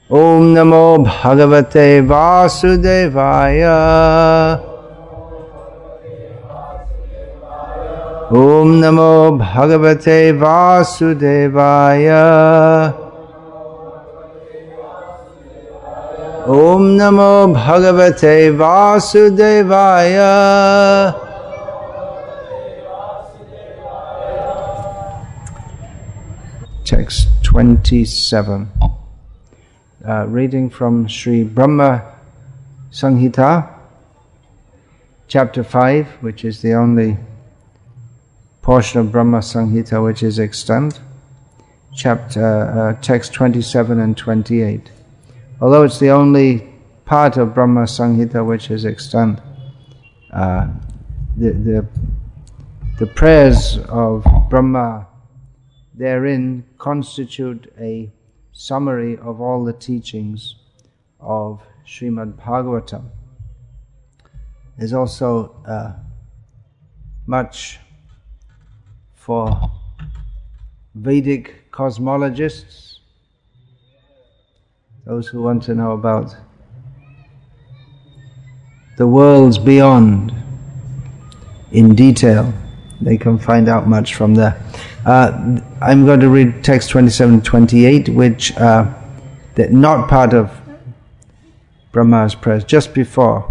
Om Namo Bhagavate Vasudevaya. Om Namo Bhagavate Vasudevaya. Om Namo Bhagavate Vasudevaya. Text 27. Reading from Sri Brahma Samhita, chapter 5, which is the only portion of Brahma Samhita which is extant. Text 27 and 28. Although it's the only part of Brahma Samhita which is extant, the prayers of Brahma therein constitute a summary of all the teachings of Srimad Bhagavatam. There's also much for Vedic cosmologists, those who want to know about the worlds beyond in detail. They can find out much from there. I'm going to read text 27 and 28, which are not part of Brahma's prayers, just before.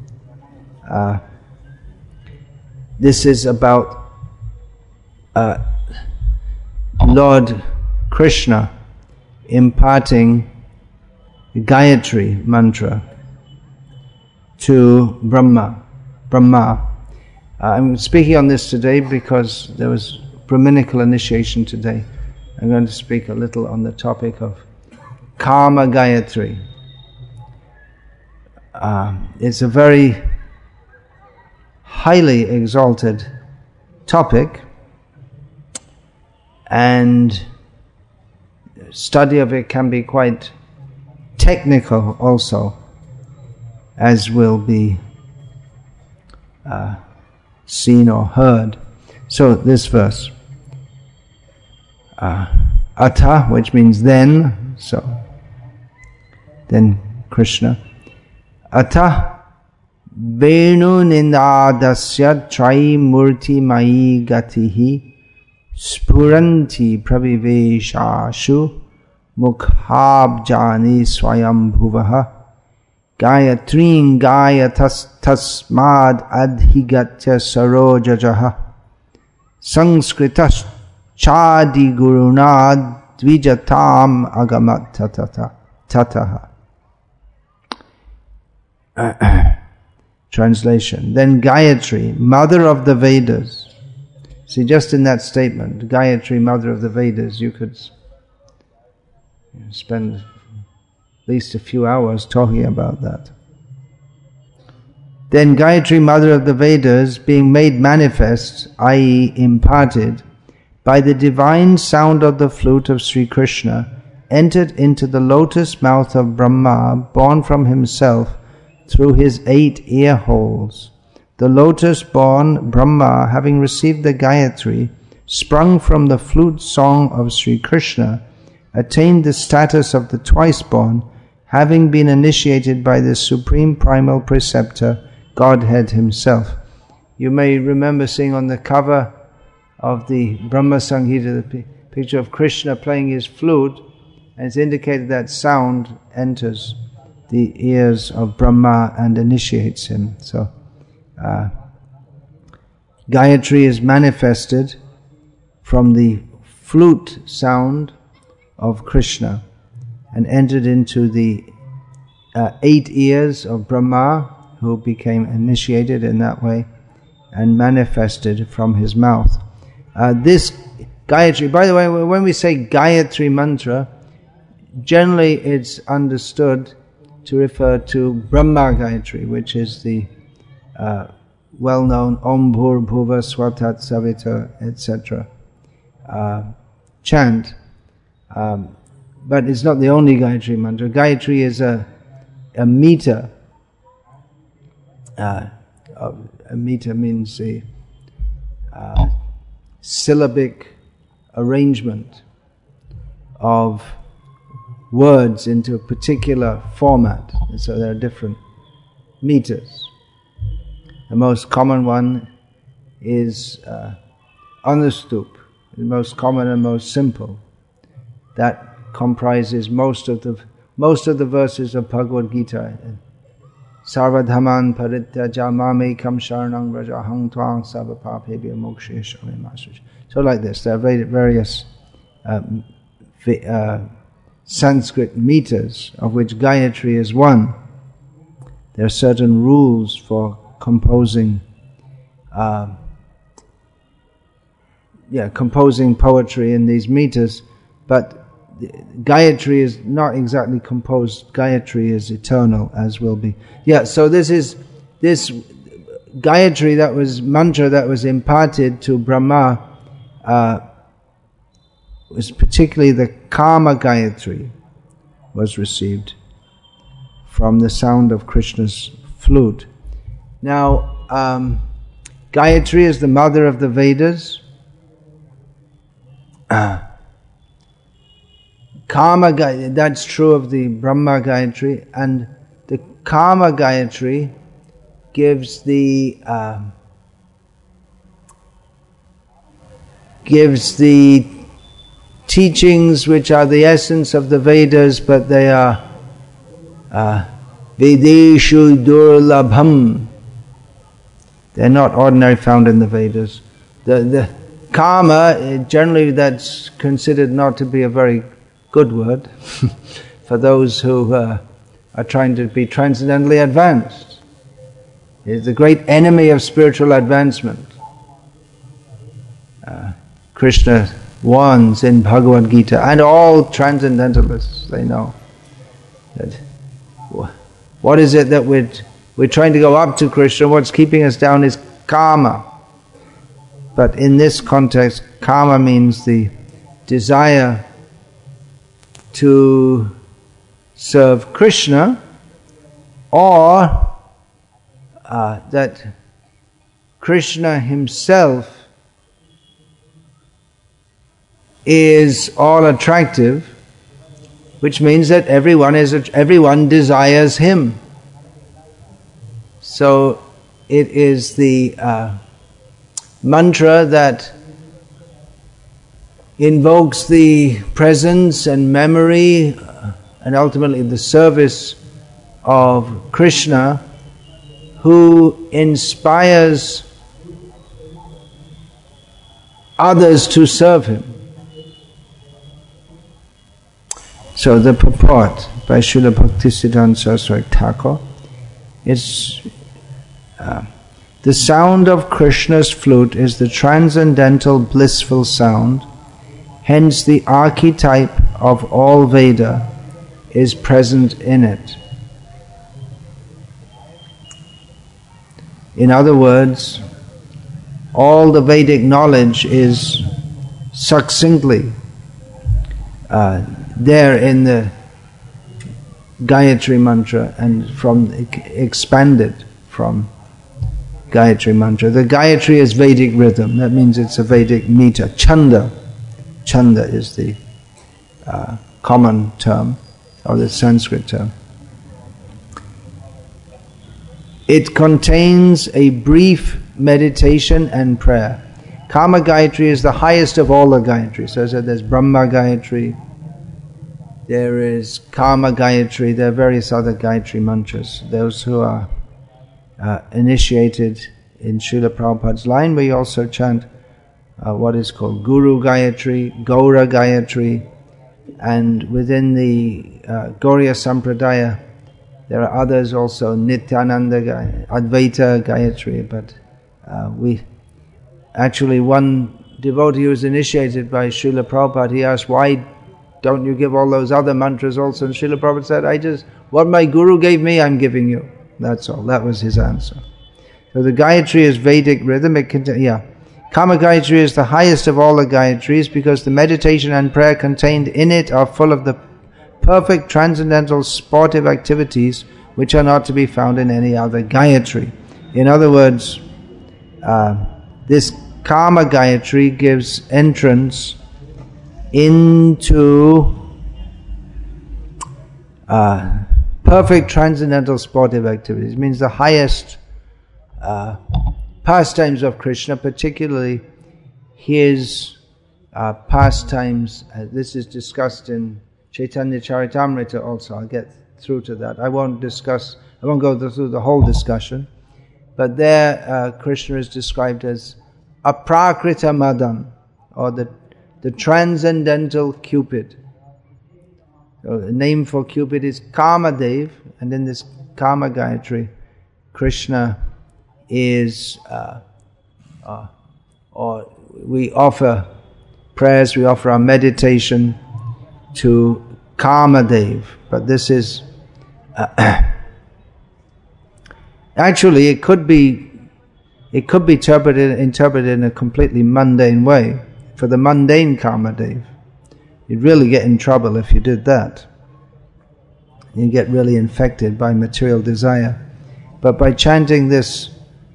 This is about Lord Krishna imparting the Gayatri mantra to Brahma. I'm speaking on this today because there was Brahminical initiation today. I'm going to speak a little on the topic of Kama Gayatri. It's a very highly exalted topic, and study of it can be quite technical also, as will be seen or heard. So this verse, Atha, which means then, so then Krishna, Atha Venu Nindadasya Trai Murti Mai Gatihi Spuranti Praviveshashu Mukhabjani Swayambhuvaha Gayatrin Gayatasmad Adhigatya Sarojajaha Sanskritash Chadi Gurunad Dvijatam Agamat Tataha. Translation. Then Gayatri, mother of the Vedas. See, just in that statement, Gayatri, mother of the Vedas, you could spend at least a few hours talking about that. Then Gayatri, mother of the Vedas, being made manifest, i.e. imparted, by the divine sound of the flute of Sri Krishna, entered into the lotus mouth of Brahma, born from himself through his 8 ear holes. The lotus-born Brahma, having received the Gayatri, sprung from the flute song of Sri Krishna, attained the status of the twice-born, having been initiated by the supreme primal preceptor, Godhead himself. You may remember seeing on the cover of the Brahma Samhita the picture of Krishna playing his flute, and it's indicated that sound enters the ears of Brahma and initiates him. So Gayatri is manifested from the flute sound of Krishna and entered into the 8 ears of Brahma, who became initiated in that way and manifested from his mouth. This Gayatri, by the way, when we say Gayatri mantra, generally it's understood to refer to Brahma Gayatri, which is the well-known Om Bhur Bhuva Swatat Savita, etc. chant. But it's not the only Gayatri mantra. Gayatri is a meter. A meter means a syllabic arrangement of words into a particular format. And so there are different meters. The most common one is Anustup, the most common and most simple. That comprises most of the verses of Bhagavad Gita. Sarvadhaman parityaja mamekam sharanam vraja aham tvang sarvapapebhyo mokshayasami masrija. So like this, there are various Sanskrit meters, of which Gayatri is one. There are certain rules for composing poetry in these meters, but Gayatri is not exactly composed. Gayatri is eternal, as will be. So this Gayatri, that was mantra that was imparted to Brahma, was particularly the Kama Gayatri was received from the sound of Krishna's flute. Now, Gayatri is the mother of the Vedas. Kama Gayatri, that's true of the Brahma Gayatri, and the Kama Gayatri gives the teachings which are the essence of the Vedas, but they are Vedeshu Durlabham. They're not ordinarily found in the Vedas. The Kama, generally that's considered not to be a very good word for those who are trying to be transcendently advanced. It's the great enemy of spiritual advancement. Krishna warns in Bhagavad Gita, and all transcendentalists, they know that what is it that we're trying to go up to Krishna, what's keeping us down is Kama. But in this context, Kama means the desire to serve Krishna, or that Krishna himself is all attractive, which means that everyone desires him. So it is the mantra that invokes the presence and memory and ultimately the service of Krishna, who inspires others to serve him. So the purport by Srila Bhaktisiddhanta Saraswati Thakur is the sound of Krishna's flute is the transcendental blissful sound, hence the archetype of all Veda is present in it. In other words, all the Vedic knowledge is succinctly there in the Gayatri mantra and expanded from Gayatri mantra. The Gayatri is Vedic rhythm. That means it's a Vedic meter. Chanda. Chanda is the common term, or the Sanskrit term. It contains a brief meditation and prayer. Kama Gayatri is the highest of all the Gayatri. So I said there's Brahma Gayatri, there is Kama Gayatri, there are various other Gayatri mantras. Those who are initiated in Srila Prabhupada's line, we also chant what is called Guru Gayatri, Gaura Gayatri, and within the Gauriya Sampradaya there are others also, Nityananda Gayatri, Advaita Gayatri, but one devotee who was initiated by Srila Prabhupada, he asked, why don't you give all those other mantras also? And Srila Prabhupada said, what my Guru gave me, I'm giving you. That's all. That was his answer. So the Gayatri is Vedic rhythm. Kama Gayatri is the highest of all the Gayatris because the meditation and prayer contained in it are full of the perfect transcendental sportive activities which are not to be found in any other Gayatri. In other words, this Kama Gayatri gives entrance into perfect transcendental sportive activities. It means the highest pastimes of Krishna, particularly his pastimes. This is discussed in Chaitanya Charitamrita also. I'll get through to that. I won't go through the whole discussion, but there Krishna is described as Aprakrita Madan, or the transcendental Cupid. So the name for Cupid is Kamadev, and in this Kama Gayatri, Krishna is, or we offer prayers, we offer our meditation to Kamadev, but this is actually it could be interpreted in a completely mundane way. For the mundane Kamadev, you'd really get in trouble if you did that. You get really infected by material desire. But by chanting this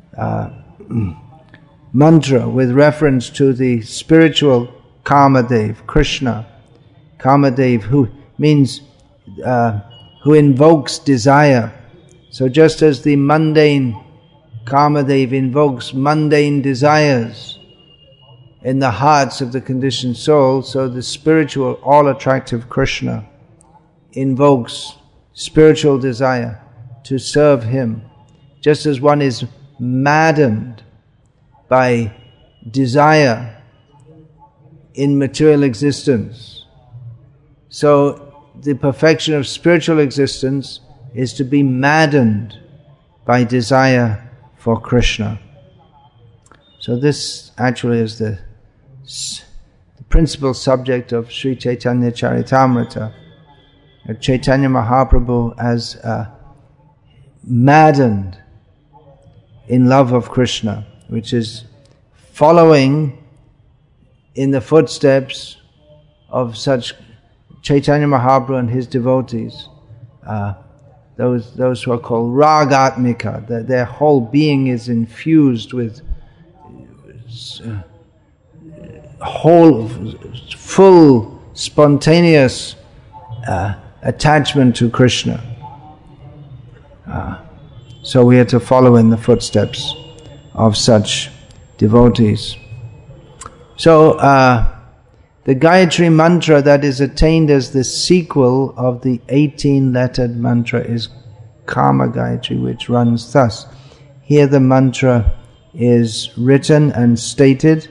mantra with reference to the spiritual Kamadev, Krishna, Kamadev, who means who invokes desire. So just as the mundane Kamadev invokes mundane desires in the hearts of the conditioned soul, so the spiritual, all-attractive Krishna invokes spiritual desire to serve him. Just as one is maddened by desire in material existence, so the perfection of spiritual existence is to be maddened by desire for Krishna. So this actually is the principal subject of Sri Chaitanya Charitamrita. Chaitanya Mahaprabhu as maddened in love of Krishna, which is following in the footsteps of such Chaitanya Mahaprabhu and his devotees, those who are called Ragatmika. Their whole being is infused with full, spontaneous attachment to Krishna. So we are to follow in the footsteps of such devotees. So the Gayatri mantra that is attained as the sequel of the 18-lettered mantra is Kama Gayatri, which runs thus. Here the mantra is written and stated,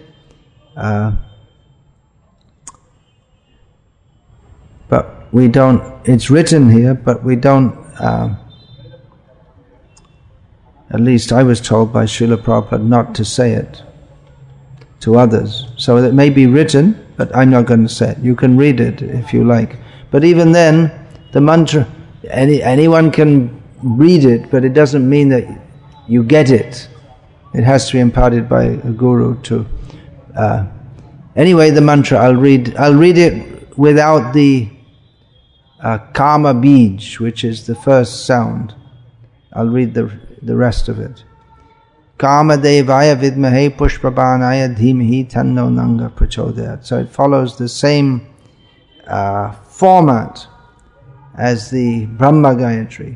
but we don't, it's written here, but we don't, at least I was told by Srila Prabhupada not to say it to others. So it may be written, but I'm not going to say it. You can read it if you like. But even then, the mantra, anyone can read it, but it doesn't mean that you get it. It has to be imparted by a guru to... anyway, the mantra, I'll read it without the Kama Bij, which is the first sound. I'll read the rest of it. Kama Devaya Vidmahe Pushpabanaya Dhimahi Tanno Nanga Prachodayat. So it follows the same format as the Brahma Gayatri.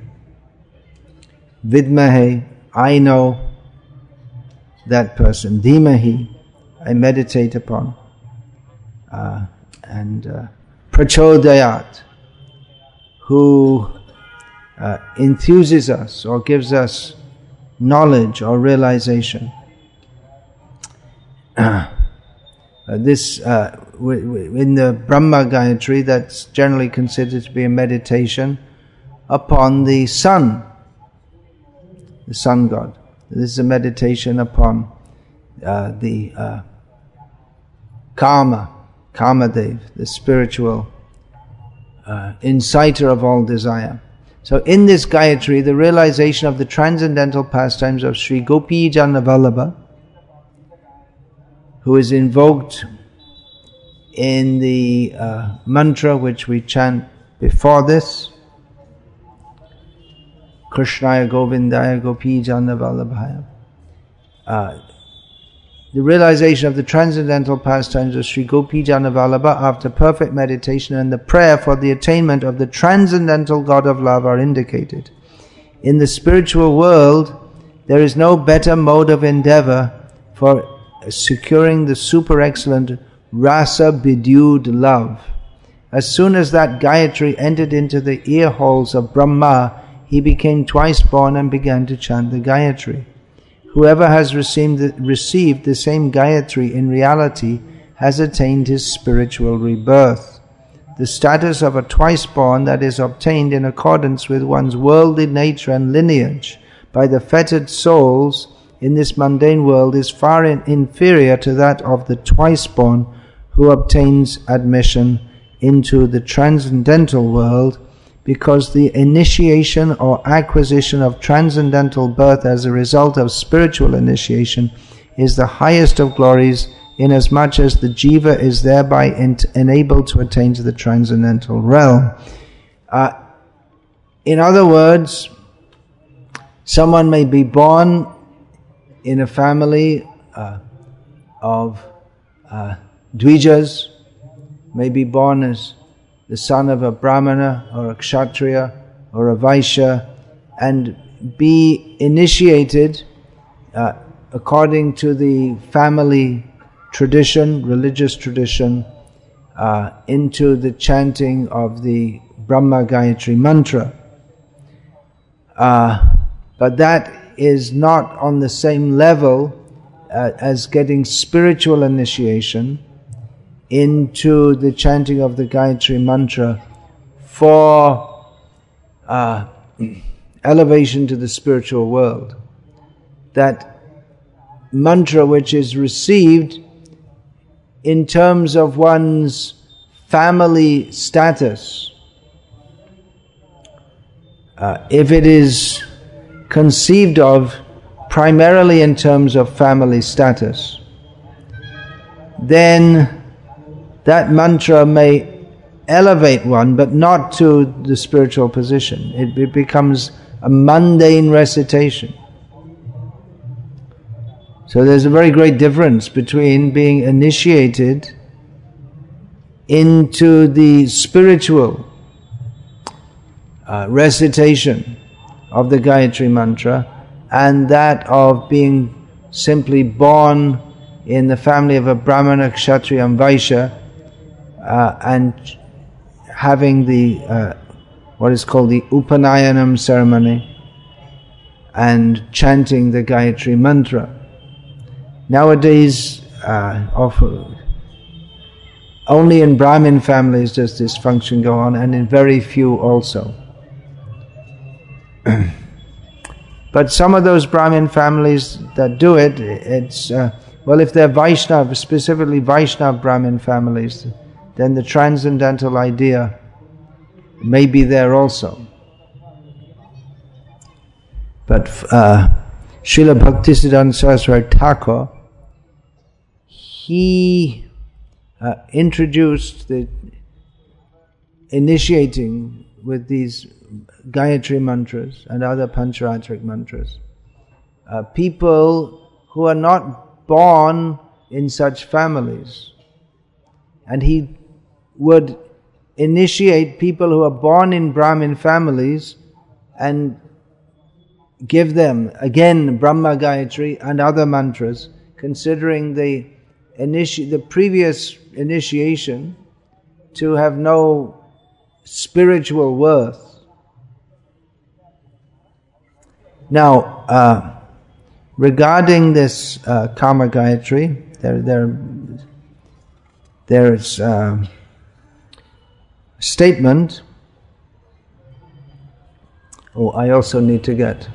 Vidmahe, I know that person. Dhimahi, I meditate upon. And Prachodayat, who enthuses us or gives us knowledge or realization. This in the Brahma Gayatri, that's generally considered to be a meditation upon the sun god. This is a meditation upon the Kamadev, the spiritual inciter of all desire. So in this Gayatri, the realization of the transcendental pastimes of Sri Gopi Jana Vallabha, who is invoked in the mantra which we chant before this, Krishnaya Govindaya Gopi Jana Vallabhaya. the realization of the transcendental pastimes of Sri Gopijana Vallabha after perfect meditation and the prayer for the attainment of the transcendental God of love are indicated. In the spiritual world, there is no better mode of endeavor for securing the super excellent rasa bedewed love. As soon as that Gayatri entered into the ear holes of Brahma, he became twice born and began to chant the Gayatri. Whoever has received the same Gayatri in reality has attained his spiritual rebirth. The status of a twice born that is obtained in accordance with one's worldly nature and lineage by the fettered souls in this mundane world is far inferior to that of the twice born who obtains admission into the transcendental world, because the initiation or acquisition of transcendental birth as a result of spiritual initiation is the highest of glories, inasmuch as the jiva is thereby enabled to attain to the transcendental realm. In other words, someone may be born in a family of Dvijas, may be born as the son of a Brahmana or a Kshatriya or a Vaishya, and be initiated according to the family tradition, religious tradition, into the chanting of the Brahma Gayatri mantra. But that is not on the same level as getting spiritual initiation into the chanting of the Gayatri mantra for elevation to the spiritual world. That mantra which is received in terms of one's family status, if it is conceived of primarily in terms of family status, then that mantra may elevate one, but not to the spiritual position. It becomes a mundane recitation. So there's a very great difference between being initiated into the spiritual recitation of the Gayatri mantra and that of being simply born in the family of a Brahmana, Kshatriya and Vaishya, and having the what is called the Upanayanam ceremony and chanting the Gayatri mantra. Nowadays, only in Brahmin families does this function go on, and in very few also. But some of those Brahmin families that do it, it's well, if they're Vaishnava, specifically Vaishnava Brahmin families, then the transcendental idea may be there also. But Srila Bhaktisiddhanta Saraswati Thakur, he introduced the initiating with these Gayatri mantras and other Pancharatric mantras people who are not born in such families, and he would initiate people who are born in Brahmin families and give them again Brahma Gayatri and other mantras, considering the previous initiation to have no spiritual worth. Now, regarding this Karma Gayatri, there's a statement. Oh, I also need to get.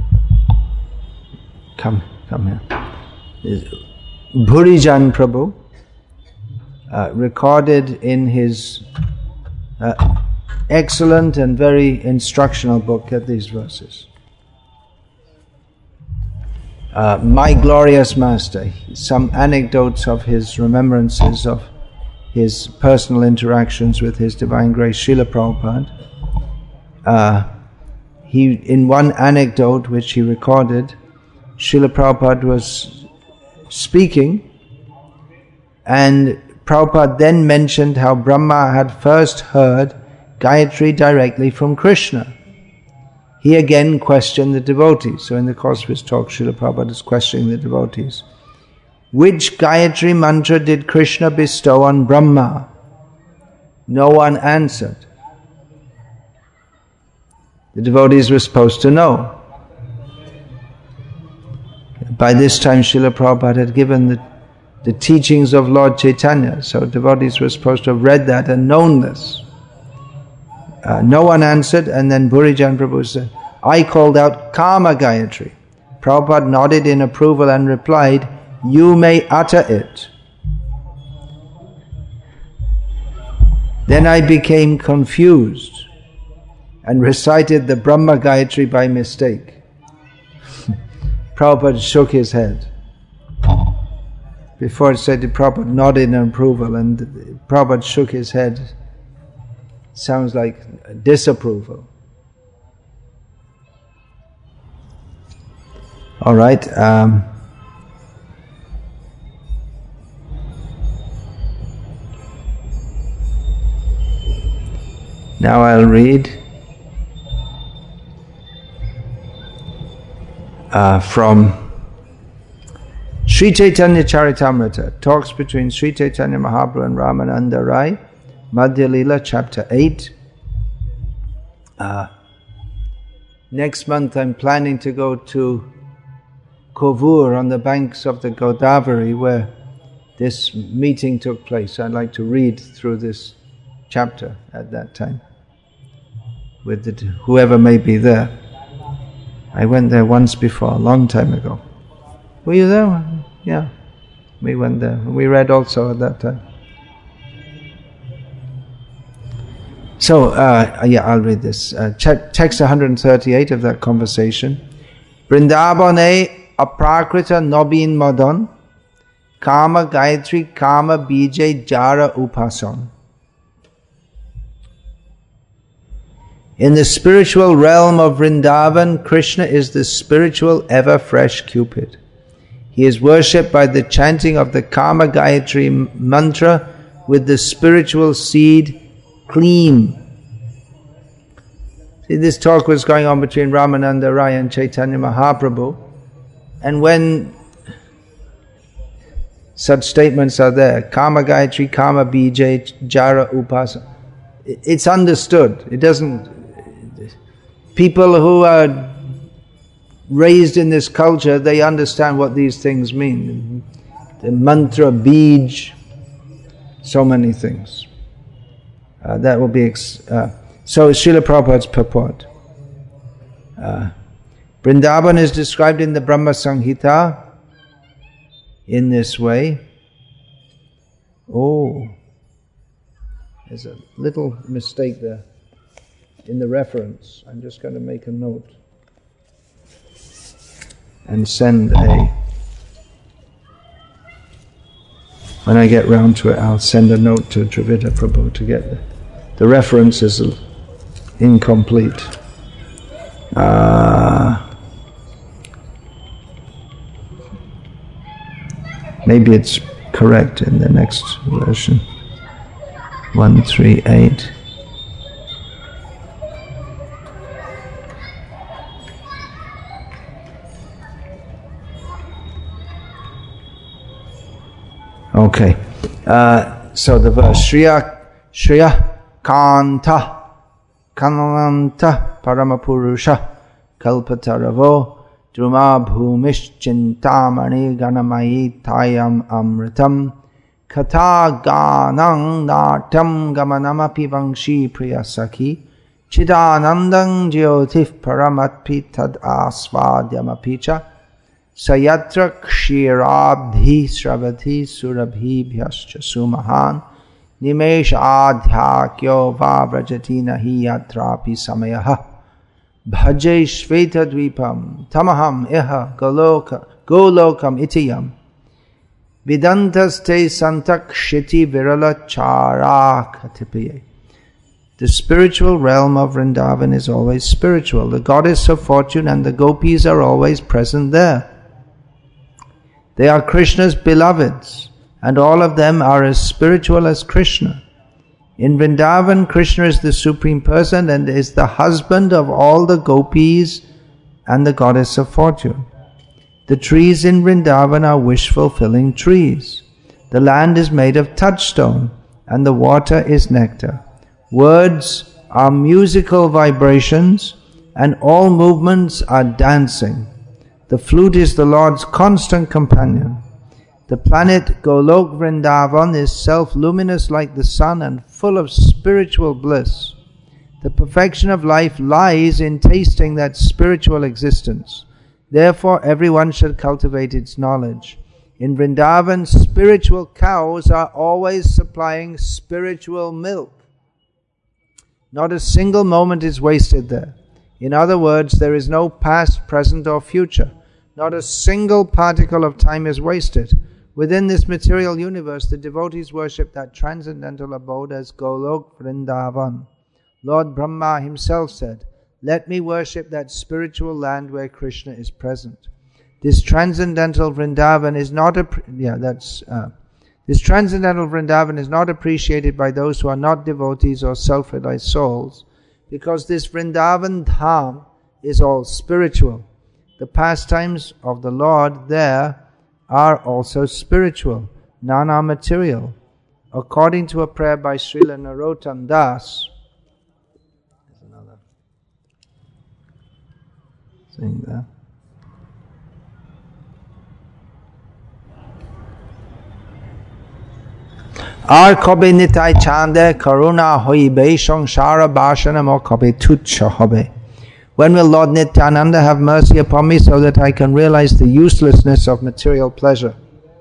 Come here. Bhurijan Prabhu recorded in his excellent and very instructional book at these verses. My Glorious Master, some anecdotes of his remembrances of his personal interactions with His Divine Grace Srila Prabhupada. In one anecdote which he recorded, Srila Prabhupada was speaking, and Prabhupada then mentioned how Brahma had first heard Gayatri directly from Krishna. He again questioned the devotees. So in the course of his talk, Srila Prabhupada is questioning the devotees. Which Gayatri mantra did Krishna bestow on Brahma? No one answered. The devotees were supposed to know. By this time, Srila Prabhupada had given the teachings of Lord Chaitanya, so devotees were supposed to have read that and known this. No one answered, and then Burijan Prabhu said, I called out Kama Gayatri. Prabhupada nodded in approval and replied, you may utter it. Then I became confused and recited the Brahma Gayatri by mistake. Prabhupada shook his head. Before it said, Prabhupada nodded in approval, and Prabhupada shook his head. Sounds like disapproval. All right. Now I'll read from Sri Chaitanya Charitamrita, talks between Sri Chaitanya Mahaprabhu and Ramananda Rai, Madhya Lila, chapter 8. Next month I'm planning to go to Kovur on the banks of the Godavari where this meeting took place. I'd like to read through this chapter at that time with whoever may be there. I went there once before, a long time ago. Were you there? Yeah, we went there. We read also at that time. So, I'll read this. Text 138 of that conversation. Vrindavane aprakrita nobin madan, kama gayatri kama bijay jara upasan. In the spiritual realm of Vrindavan, Krishna is the spiritual ever-fresh Cupid. He is worshipped by the chanting of the Kama Gayatri mantra with the spiritual seed Kleem. See, this talk was going on between Ramananda Rai and Chaitanya Mahaprabhu, and when such statements are there, Kama Gayatri, Kama Bijay, Jara Upasa, it's understood. It doesn't... People who are raised in this culture, they understand what these things mean. The mantra, bij, so many things. That will be... so Srila Prabhupada's purport. Vrindavan is described in the Brahma Samhita in this way. Oh, there's a little mistake there in the reference. I'm just going to make a note and send when I get round to it, I'll send a note to Dravida Prabhu to get the reference is incomplete. Maybe it's correct in the next version. 138. Okay, so the verse Shriya Kanta Kananta Paramapurusha Kalpataravo Druma Bhumish Chintamani Ganamayi Tayam Amritam Kata Ganang Natam Gamanamapi Vangshi Priyasaki Chidanandang Jyotif Paramatpi Tad Asvadyamapicha Sayatra Kshirabdhi Sravati Surabhi Bhyascha Sumahan Nimesh Adhyakyo Vavrajati Nahi Yatrapi Samayaha Bhaje Shveta Dvipam Tamaham Eha Golokam Itiyam Vidantaste Santakshiti Virala Charakatipiye. The spiritual realm of Vrindavan is always spiritual. The goddess of fortune and the gopis are always present there. They are Krishna's beloveds, and all of them are as spiritual as Krishna. In Vrindavan, Krishna is the Supreme Person and is the husband of all the gopis and the goddess of fortune. The trees in Vrindavan are wish-fulfilling trees. The land is made of touchstone, and the water is nectar. Words are musical vibrations, and all movements are dancing. The flute is the Lord's constant companion. The planet Golok Vrindavan is self-luminous like the sun and full of spiritual bliss. The perfection of life lies in tasting that spiritual existence. Therefore, everyone should cultivate its knowledge. In Vrindavan, spiritual cows are always supplying spiritual milk. Not a single moment is wasted there. In other words, there is no past, present or future. Not a single particle of time is wasted. Within this material universe, the devotees worship that transcendental abode as Golok Vrindavan. Lord Brahma himself said, "Let me worship that spiritual land where Krishna is present." This transcendental Vrindavan is not appreciated by those who are not devotees or self-realized souls, because this Vrindavan Dham is all spiritual. The pastimes of the Lord there are also spiritual, none are material. According to a prayer by Srila Narottam Das, there's another thing there. Ar kobe nitai chande karuna hoibe samsara bashanam or kobe tucha hobe. When will Lord Nityananda have mercy upon me so that I can realize the uselessness of material pleasure?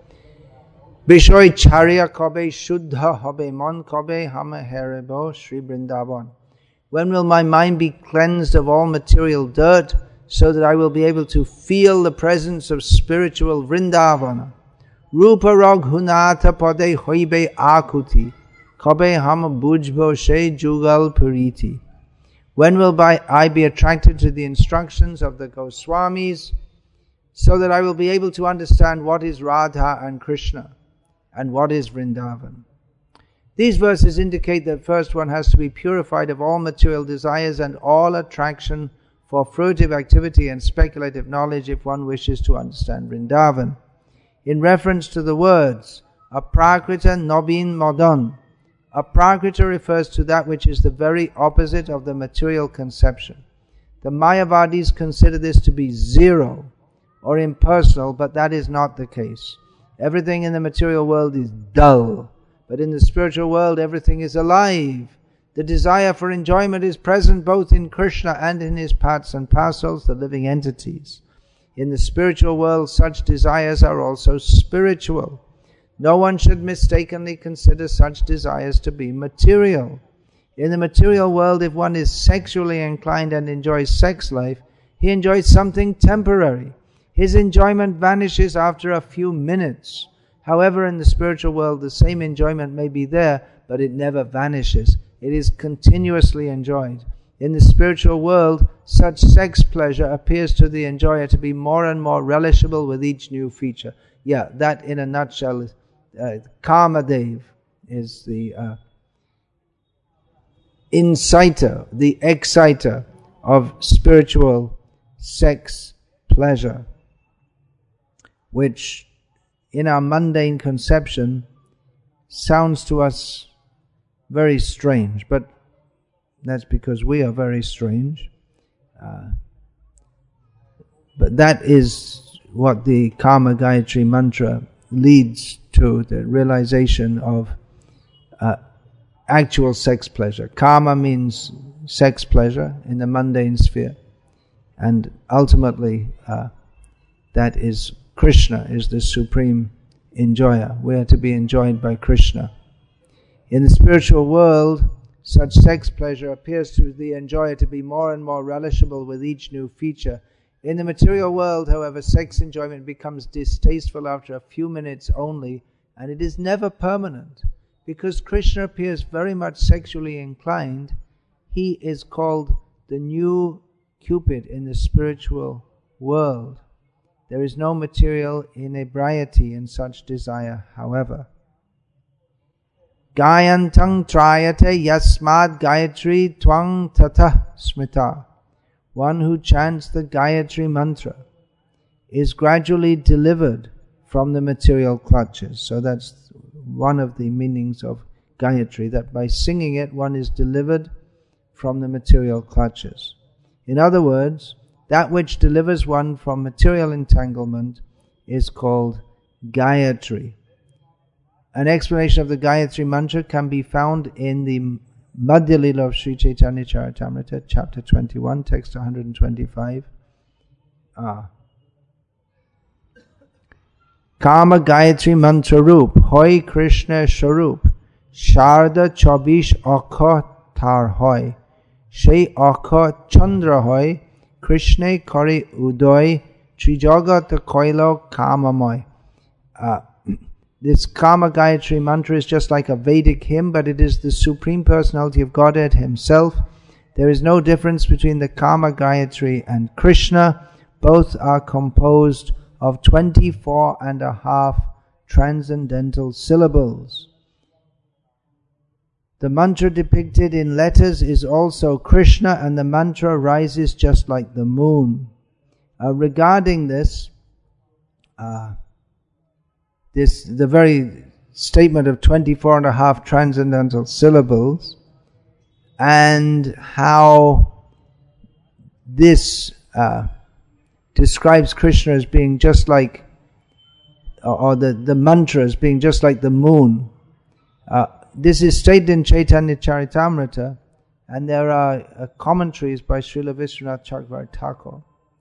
Bishoy charya kobe shuddha hobe mon kobe hama herebo Sri Vrindavan. When will my mind be cleansed of all material dirt so that I will be able to feel the presence of spiritual Vrindavana? Rupa Raghunatha pade hoibe akuti kobe hama bujbo she jugal puriti. When will I be attracted to the instructions of the Goswamis so that I will be able to understand what is Radha and Krishna and what is Vrindavan? These verses indicate that first one has to be purified of all material desires and all attraction for fruitive activity and speculative knowledge if one wishes to understand Vrindavan. In reference to the words, Aprakrita Nobin Madan, Aprakrita refers to that which is the very opposite of the material conception. The Mayavadis consider this to be zero or impersonal, but that is not the case. Everything in the material world is dull, but in the spiritual world everything is alive. The desire for enjoyment is present both in Krishna and in his parts and parcels, the living entities. In the spiritual world, such desires are also spiritual. No one should mistakenly consider such desires to be material. In the material world, if one is sexually inclined and enjoys sex life, he enjoys something temporary. His enjoyment vanishes after a few minutes. However, in the spiritual world, the same enjoyment may be there, but it never vanishes. It is continuously enjoyed. In the spiritual world, such sex pleasure appears to the enjoyer to be more and more relishable with each new feature. Yeah, that in a nutshell is Kamadev is the inciter, the exciter of spiritual sex pleasure, which in our mundane conception sounds to us very strange, but that's because we are very strange. But that is what the Kama Gayatri mantra leads to, the realization of actual sex pleasure. Kama means sex pleasure in the mundane sphere, and ultimately that is Krishna, is the supreme enjoyer. We are to be enjoyed by Krishna. In the spiritual world, such sex pleasure appears to the enjoyer to be more and more relishable with each new feature. In the material world, however, sex enjoyment becomes distasteful after a few minutes only, and it is never permanent. Because Krishna appears very much sexually inclined, he is called the new Cupid in the spiritual world. There is no material inebriety in such desire, however. Gayantang trayate yasmad Gayatri twang tata smita. One who chants the Gayatri mantra is gradually delivered from the material clutches. So that's one of the meanings of Gayatri, that by singing it one is delivered from the material clutches. In other words, that which delivers one from material entanglement is called Gayatri. An explanation of the Gayatri mantra can be found in the Madhya Lila of Sri Chaitanya Charitamrita, chapter 21, text 125. Kama Gayatri mantra roop, hoy Krishna Sharup, Sharda Chabish Akha Tar hoy, Shei Akha Chandra hoy, Krishna Kari Udoy, Trijagat Koilo Kamamoy. This Kama Gayatri mantra is just like a Vedic hymn, but it is the Supreme Personality of Godhead Himself. There is no difference between the Kama Gayatri and Krishna. Both are composed of 24.5 transcendental syllables. The mantra depicted in letters is also Krishna, and the mantra rises just like the moon. Regarding this, the very statement of 24.5 transcendental syllables, and how this describes Krishna as being just like, or the mantra as being just like the moon. This is stated in Chaitanya Charitamrita, and there are commentaries by Srila Vishwanath Chakravarti Thakur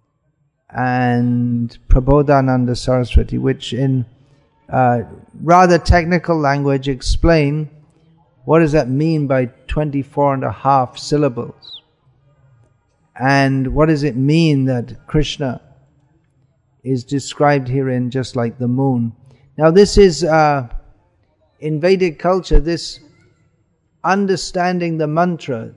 and Prabodhananda Saraswati, which in rather technical language explain what does that mean by 24.5 syllables, and what does it mean that Krishna is described herein just like the moon. Now this is in Vedic culture, this understanding the mantra,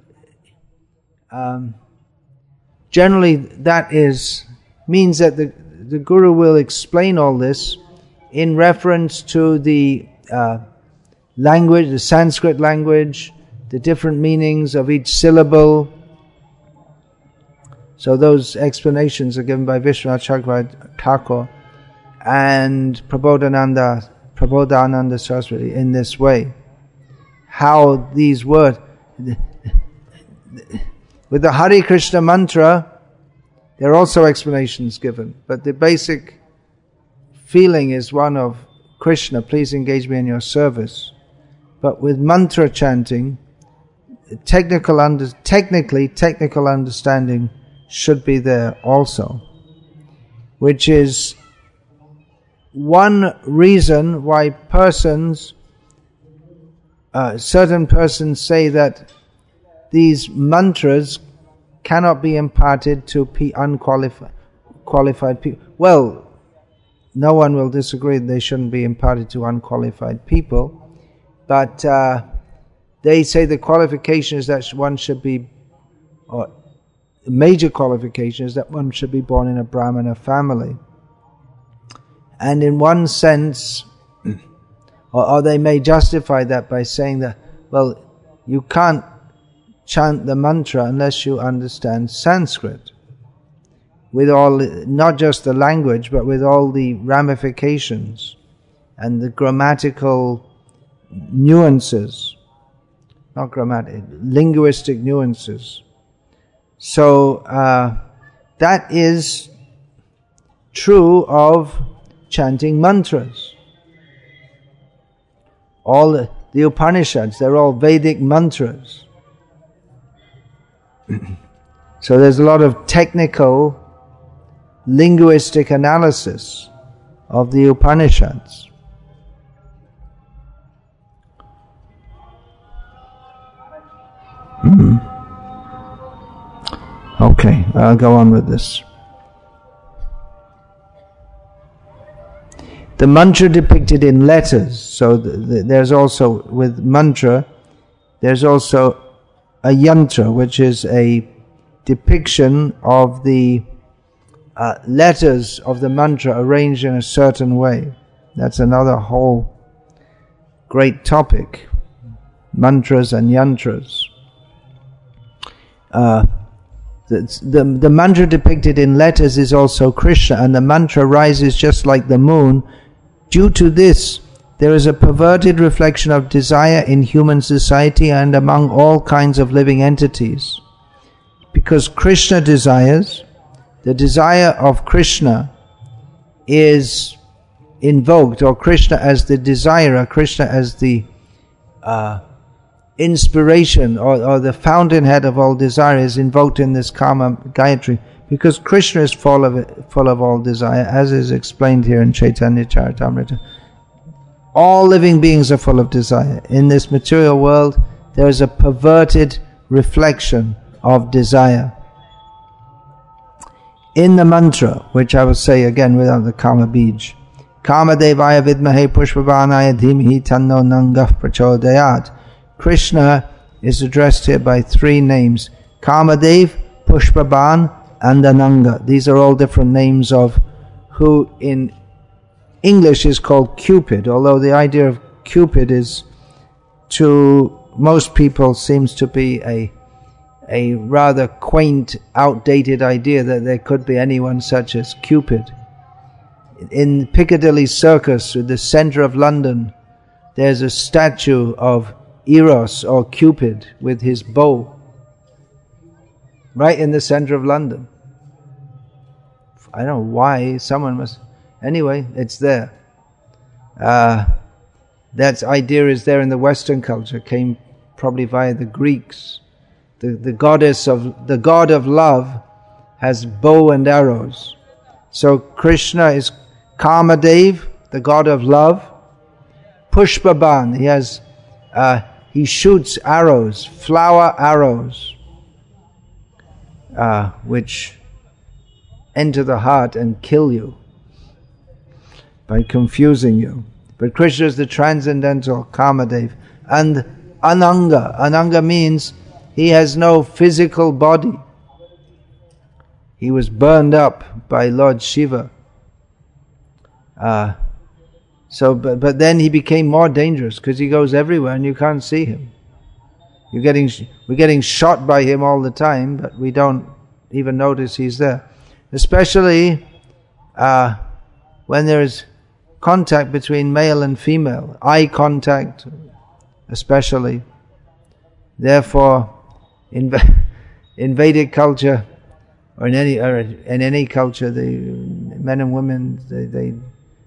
generally that means that the Guru will explain all this in reference to the language, the Sanskrit language, the different meanings of each syllable. So those explanations are given by Vishwanath Chakravarti Thakur and Prabodhananda Saraswati in this way. How these words, with the Hare Krishna mantra, there are also explanations given, but the basic feeling is one of Krishna, please engage me in your service. But with mantra chanting, technical understanding should be there also, which is one reason why certain persons say that these mantras cannot be imparted to unqualified people. Well, no one will disagree that they shouldn't be imparted to unqualified people, but they say the qualification is that one should be, or the major qualification is that one should be born in a Brahmana family. And in one sense, or they may justify that by saying that, well, you can't chant the mantra unless you understand Sanskrit, with all, not just the language, but with all the ramifications and the grammatical nuances, linguistic nuances. So that is true of chanting mantras. All the Upanishads, they're all Vedic mantras. So there's a lot of technical, linguistic analysis of the Upanishads. Okay, I'll go on with this. The mantra depicted in letters, so there's also, with mantra, there's also a yantra, which is a depiction of the letters of the mantra arranged in a certain way. That's another whole great topic. Mantras and yantras. The mantra depicted in letters is also Krishna, and the mantra rises just like the moon. Due to this, there is a perverted reflection of desire in human society and among all kinds of living entities. Because Krishna desires, the desire of Krishna is invoked, or Krishna as the desirer, Krishna as the inspiration or the fountainhead of all desire is invoked in this Kama Gayatri, because Krishna is full of all desire, as is explained here in Chaitanya Charitamrita. All living beings are full of desire. In this material world, there is a perverted reflection of desire. In the mantra, which I will say again without the Kama Bij, Kama Devaya Vidmahe Pushpavanaya Dhimhi Tanno Nangah Prachodayat. Krishna is addressed here by three names: Kamadev, Pushpavan, and Ananga. These are all different names of who in English is called Cupid, although the idea of Cupid is, to most people, seems to be a rather quaint, outdated idea that there could be anyone such as Cupid. In Piccadilly Circus, at the centre of London, there's a statue of Eros, or Cupid, with his bow, right in the centre of London. I don't know why, someone must... Anyway, it's there. That idea is there in the Western culture, came probably via the Greeks. The god of love has bow and arrows. So Krishna is Kamadev, the god of love. Pushpaban, he shoots arrows, flower arrows, which enter the heart and kill you by confusing you. But Krishna is the transcendental Kamadev. And Ananga. Ananga means he has no physical body. He was burned up by Lord Shiva. But then he became more dangerous because he goes everywhere and you can't see him. We're getting shot by him all the time, but we don't even notice he's there. Especially when there is contact between male and female, eye contact especially. Therefore, in Vedic culture, or in any culture, the men and women, they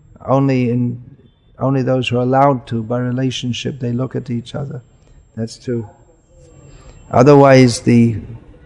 only those who are allowed to by relationship, they look at each other. That's true. Otherwise, the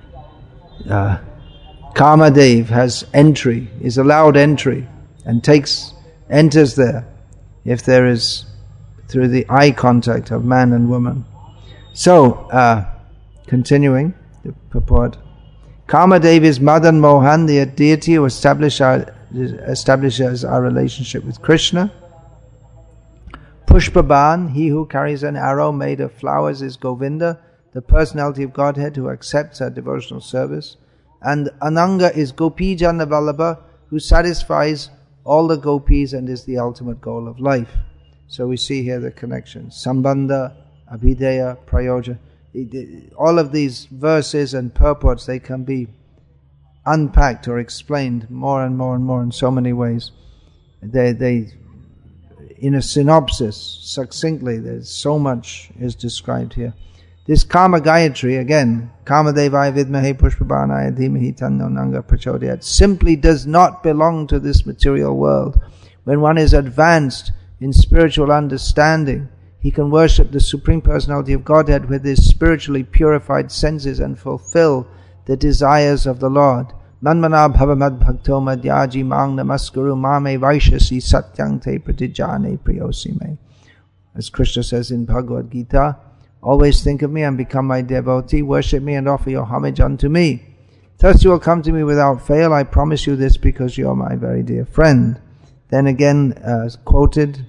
Kamadev is allowed entry, and enters there if there is through the eye contact of man and woman. So, continuing the purport. Kamadev is Madan Mohan, the deity who establishes our relationship with Krishna. Pushpaban, he who carries an arrow made of flowers, is Govinda, the personality of Godhead who accepts our devotional service. And Ananga is Gopijana Vallabha, who satisfies all the gopis and is the ultimate goal of life. So we see here the connection. Sambandha, Abhideya, Prayoja. All of these verses and purports, they can be unpacked or explained more and more and more in so many ways. They in a synopsis, succinctly, there's so much is described here. This Kama Gayatri, again, Kamadevaya Vidmahe Pushpavanaya Dhimahi Tanno Nanga Prachodayat, simply does not belong to this material world. When one is advanced in spiritual understanding, he can worship the Supreme Personality of Godhead with his spiritually purified senses and fulfill the desires of the Lord. Manmana bhavamad bhakto madhyaji mang namaskuru mame vaishasi satyang te pratijane priyosime. As Krishna says in Bhagavad Gita, always think of me and become my devotee, worship me and offer your homage unto me. Thus you will come to me without fail, I promise you this because you are my very dear friend. Then again, quoted,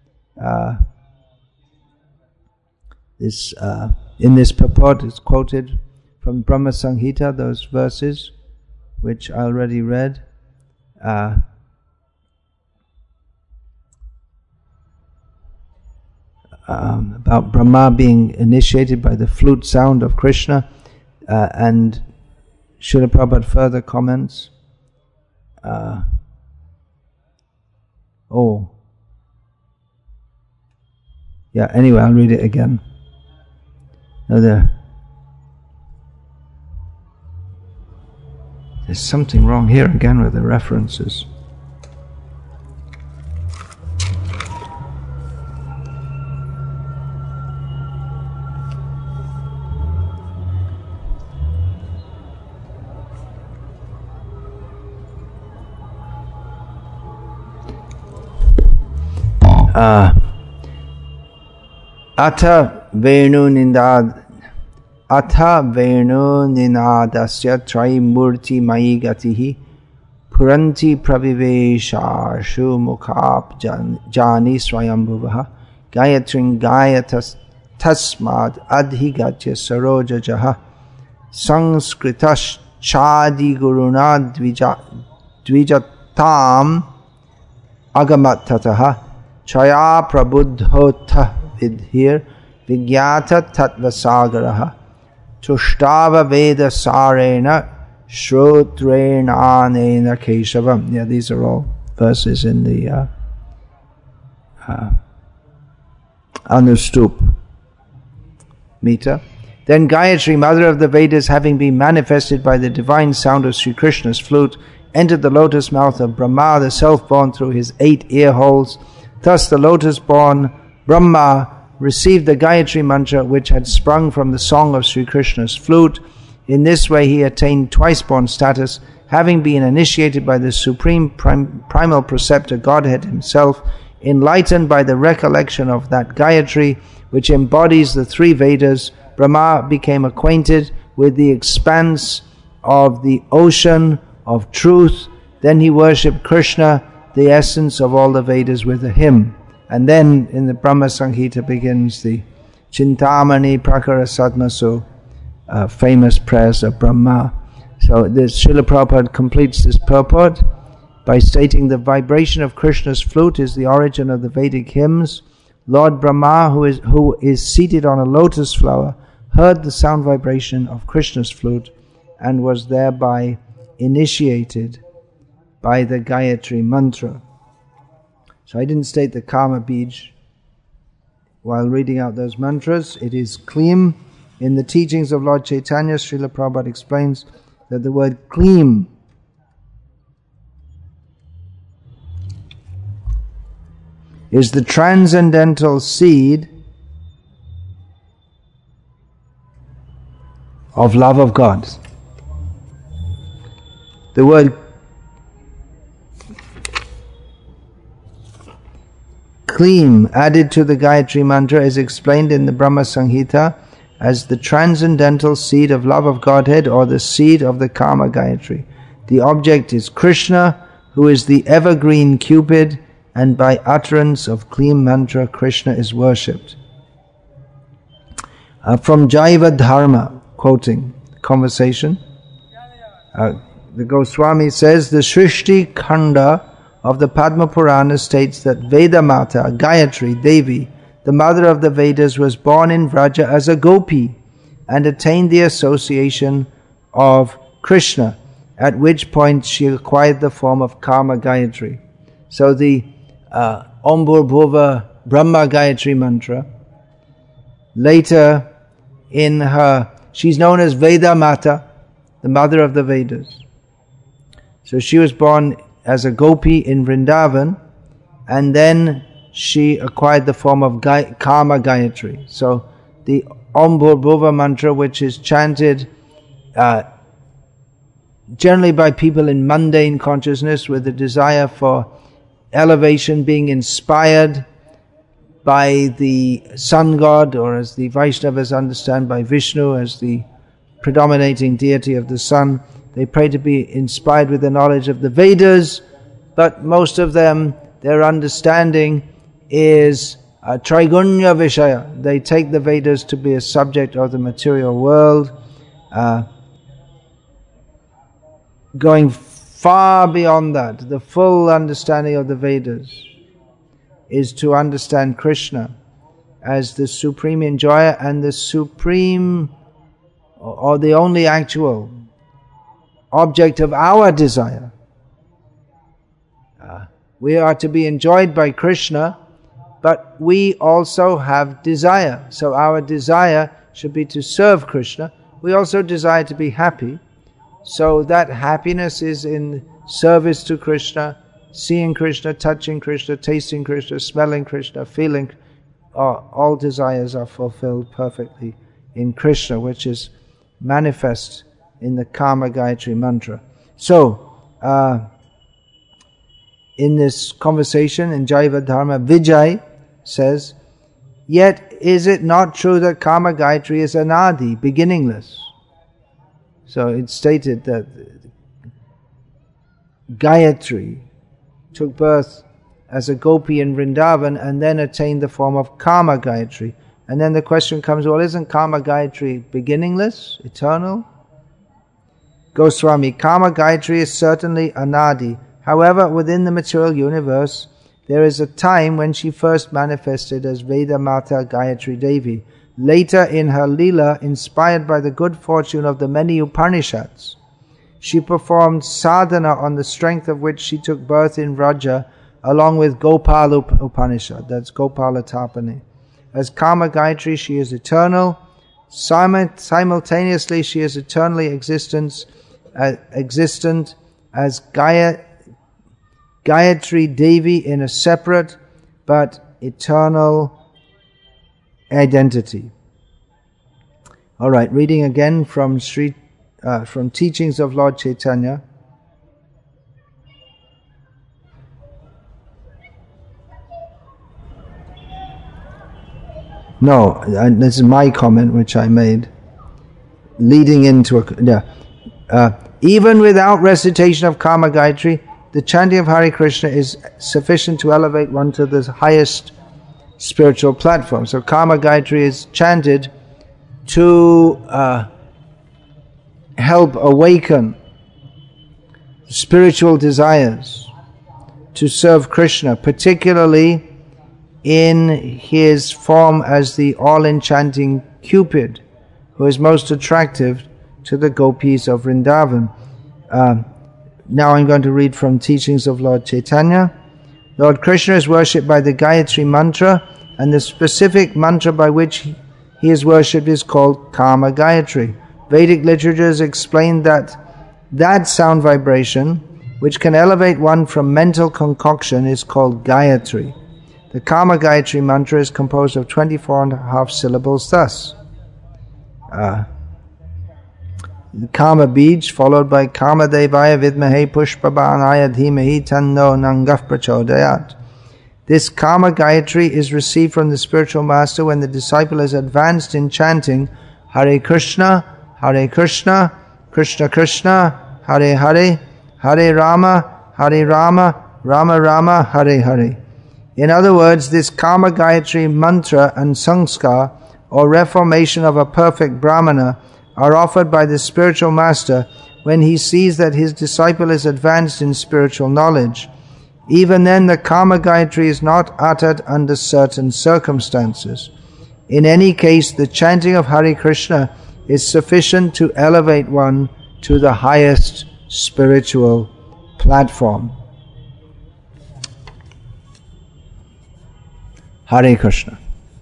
in this purport is quoted from Brahma Samhita, those verses which I already read. about Brahma being initiated by the flute sound of Krishna, and Srila Prabhupada further comments. Anyway, I'll read it again. There's something wrong here again with the references. Atha Venu Ninadasya Traimurti Mai Gatihi Puranti Praviveshashu Mukhap Jani Swayambhuvaha Gayatrin Gayatas Tasmad Adhigatya Saroja Jaha Sanskritash Chadi Guruna Dvijatam Agamatataha Chaya Prabuddhota Vidhir Vigyata Tatvasagaraha Tushtava Veda Sarena Shrutrenanena Keshavam. These are all verses in the Anustup meter. Then Gayatri, mother of the Vedas, having been manifested by the divine sound of Sri Krishna's flute, entered the lotus mouth of Brahma, the self-born, through his 8 ear holes. Thus the lotus-born Brahma received the Gayatri mantra which had sprung from the song of Sri Krishna's flute. In this way he attained twice-born status, having been initiated by the supreme primal preceptor Godhead himself, enlightened by the recollection of that Gayatri which embodies the 3 Vedas. Brahma became acquainted with the expanse of the ocean of truth. Then he worshipped Krishna, the essence of all the Vedas, with a hymn. And then in the Brahma Samhita begins the Chintamani Prakara Sadmasu, famous prayers of Brahma. So this Srila Prabhupada completes this purport by stating the vibration of Krishna's flute is the origin of the Vedic hymns. Lord Brahma, who is seated on a lotus flower, heard the sound vibration of Krishna's flute and was thereby initiated by the Gayatri mantra. So I didn't state the Karma Bij while reading out those mantras. It is Kleem. In the teachings of Lord Chaitanya, Srila Prabhupada explains that the word Kleem is the transcendental seed of love of God. The word Kleem added to the Gayatri mantra is explained in the Brahma Samhita as the transcendental seed of love of Godhead, or the seed of the Karma Gayatri. The object is Krishna, who is the evergreen Cupid, and by utterance of Kleem mantra, Krishna is worshipped. From Jaiva Dharma, quoting conversation, the Goswami says, the Shrishti Khanda of the Padma Purana states that Vedamata, Gayatri Devi, the mother of the Vedas, was born in Vraja as a gopi and attained the association of Krishna, at which point she acquired the form of Karma Gayatri. So the Om Bhurabhuva Brahma Gayatri mantra, later in she's known as Vedamata, the mother of the Vedas. So she was born as a gopi in Vrindavan, and then she acquired the form of Karma Gayatri. So the Om Bhurabhuva mantra, which is chanted generally by people in mundane consciousness with the desire for elevation, being inspired by the sun god, or as the Vaishnavas understand, by Vishnu as the predominating deity of the sun. They pray to be inspired with the knowledge of the Vedas, but most of them, their understanding is Trigunya Vishaya. They take the Vedas to be a subject of the material world, going far beyond that. The full understanding of the Vedas is to understand Krishna as the supreme enjoyer and the supreme or the only actual object of our desire. We are to be enjoyed by Krishna, but we also have desire. So our desire should be to serve Krishna. We also desire to be happy. So that happiness is in service to Krishna, seeing Krishna, touching Krishna, tasting Krishna, smelling Krishna, feeling. All desires are fulfilled perfectly in Krishna, which is manifest in the Kama Gayatri mantra. So, in this conversation in Jaiva Dharma, Vijay says, yet is it not true that Kama Gayatri is anadi, beginningless? So it's stated that Gayatri took birth as a gopi in Vrindavan and then attained the form of Kama Gayatri. And then the question comes, well, isn't Kama Gayatri beginningless, eternal? Goswami, Kama Gayatri is certainly anadi. However, within the material universe, there is a time when she first manifested as Veda Mata Gayatri Devi. Later in her Leela, inspired by the good fortune of the many Upanishads, she performed sadhana on the strength of which she took birth in Vraja, along with Gopala Upanishad, that's Gopala Tapani. As Kama Gayatri, she is eternal. Simultaneously, she is eternally existent as Gayatri Devi in a separate but eternal identity. All right, reading again from Teachings of Lord Chaitanya. No, this is my comment which I made, leading into even without recitation of Kama Gayatri, the chanting of Hare Krishna is sufficient to elevate one to the highest spiritual platform. So Kama Gayatri is chanted to help awaken spiritual desires, to serve Krishna, particularly in his form as the all-enchanting Cupid, who is most attractive to the gopis of Vrindavan. Now I'm going to read from Teachings of Lord Chaitanya. Lord Krishna is worshipped by the Gayatri mantra, and the specific mantra by which he is worshipped is called Kama Gayatri. Vedic literatures explain that sound vibration, which can elevate one from mental concoction, is called Gayatri. The Kama Gayatri mantra is composed of 24.5 syllables thus. Kama Bij, followed by Kama Devaya Vidmahe Pushpabanaya Dhimahi Tanno Nangaf Prachodayat. This Kama Gayatri is received from the spiritual master when the disciple is advanced in chanting Hare Krishna, Krishna Krishna, Hare Hare, Hare Rama, Rama Rama, Hare Hare. In other words, this Kama Gayatri mantra and sanskar, or reformation of a perfect Brahmana, are offered by the spiritual master when he sees that his disciple is advanced in spiritual knowledge. Even then, the Kama Gayatri is not uttered under certain circumstances. In any case, the chanting of Hare Krishna is sufficient to elevate one to the highest spiritual platform. Hare Krishna.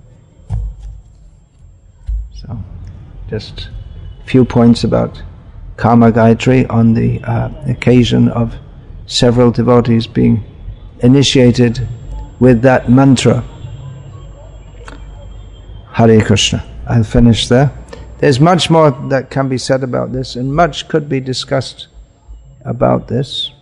So, just few points about Kama Gayatri on the occasion of several devotees being initiated with that mantra. Hare Krishna. I'll finish there. There's much more that can be said about this, and much could be discussed about this.